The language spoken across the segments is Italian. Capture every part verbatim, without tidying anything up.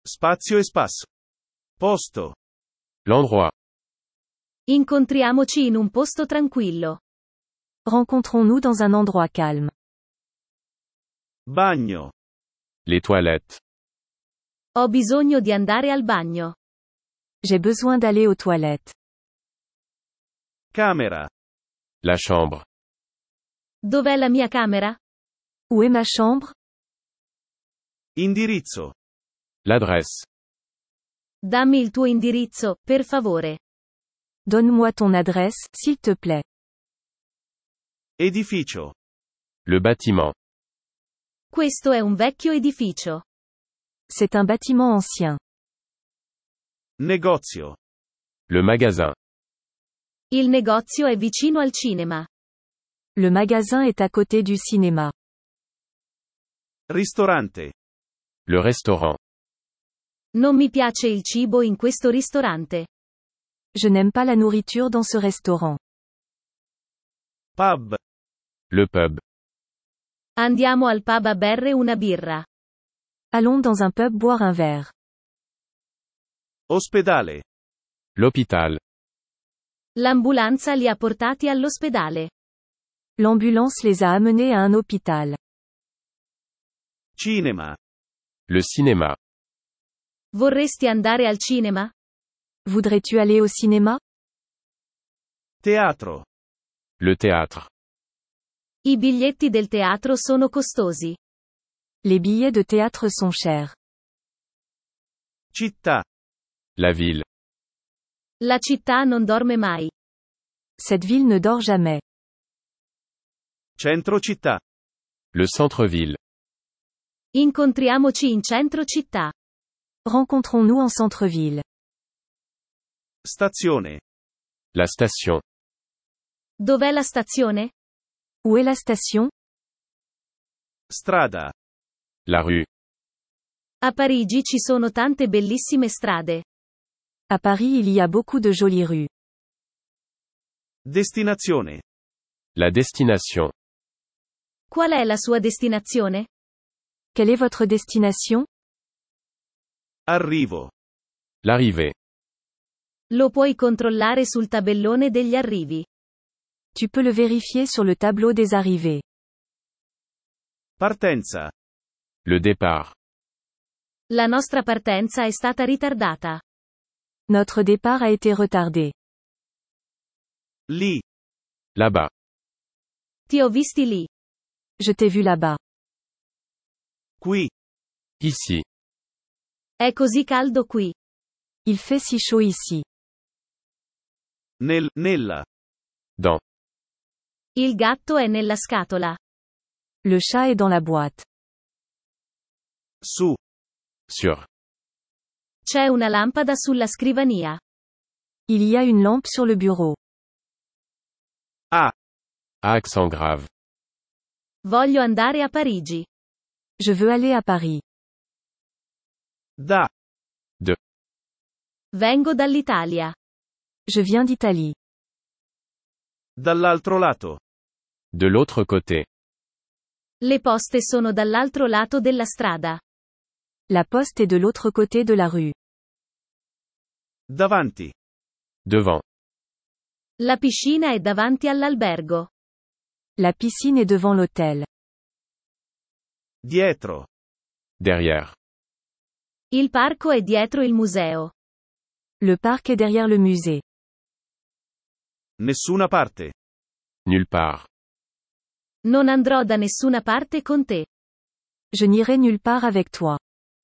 Spazio e spasso. Posto. L'endroit. Incontriamoci in un posto tranquillo. Rencontrons-nous dans un endroit calme. Bagno. Les toilettes. Ho bisogno di andare al bagno. J'ai besoin d'aller aux toilettes. Camera. La chambre. Dov'è la mia camera? Où est ma chambre? Indirizzo. L'adresse. Dammi il tuo indirizzo, per favore. Donne-moi ton adresse, s'il te plaît. Edificio. Le bâtiment. Questo è un vecchio edificio. C'est un bâtiment ancien. Negozio. Le magasin. Il negozio è vicino al cinema. Le magasin est à côté du cinéma. Ristorante. Le restaurant. Non mi piace il cibo in questo ristorante. Je n'aime pas la nourriture dans ce restaurant. Pub. Le pub. Andiamo al pub a bere una birra. Allons dans un pub boire un verre. Ospedale. L'hôpital. L'ambulanza li ha portati all'ospedale. L'ambulance les a amenés à un hôpital. Cinema. Le cinéma. Vorresti andare al cinema? Voudrais-tu aller au cinéma? Teatro. Le théâtre. I biglietti del teatro sono costosi. Les billets de théâtre sont chers. Città. La ville. La città non dorme mai. Cette ville ne dort jamais. Centro città. Le centre-ville. Incontriamoci in centro città. Rencontrons-nous en centre-ville. Stazione. La station. Dov'è la stazione? Où est la station? Strada. La rue. A Parigi ci sono tante bellissime strade. À Paris il y a beaucoup de jolies rues. Destinazione. La destination. Qual è la sua destinazione? Quelle est votre destination? Arrivo. L'arrivée. Lo puoi controllare sul tabellone degli arrivi. Tu peux le vérifier sur le tableau des arrivées. Partenza. Le départ. La nostra partenza è stata ritardata. Notre départ a été retardé. Lì. Là-bas. Ti ho visti lì. Je t'ai vu là-bas. Qui. Ici. È così caldo qui. Il fait si chaud ici. Nel, nella. Dans. Il gatto è nella scatola. Le chat est dans la boîte. Su. Sur. C'è una lampada sulla scrivania. Il y a une lampe sur le bureau. A. À accent grave. Voglio andare a Parigi. Je veux aller à Paris. Da. Vengo dall'Italia. Je viens d'Italie. Dall'altro lato. De l'autre côté. Le poste sono dall'altro lato della strada. La poste est de l'autre côté de la rue. Davanti. Devant. La piscina è davanti all'albergo. La piscine est devant l'hôtel. Dietro. Derrière. Il parco è dietro il museo. Le parc est derrière le musée. Nessuna parte. Nulle part. Non andrò da nessuna parte con te. Je n'irai nulle part avec toi.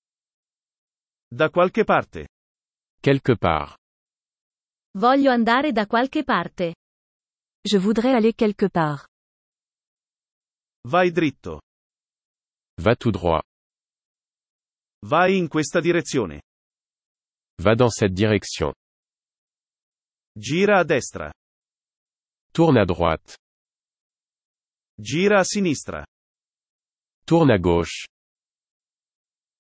Da qualche parte. Quelque part. Voglio andare da qualche parte. Je voudrais aller quelque part. Vai dritto. Va tout droit. Vai in questa direzione. Va dans cette direction. Gira a destra. Tourne à droite. Gira a sinistra. Tourne à gauche.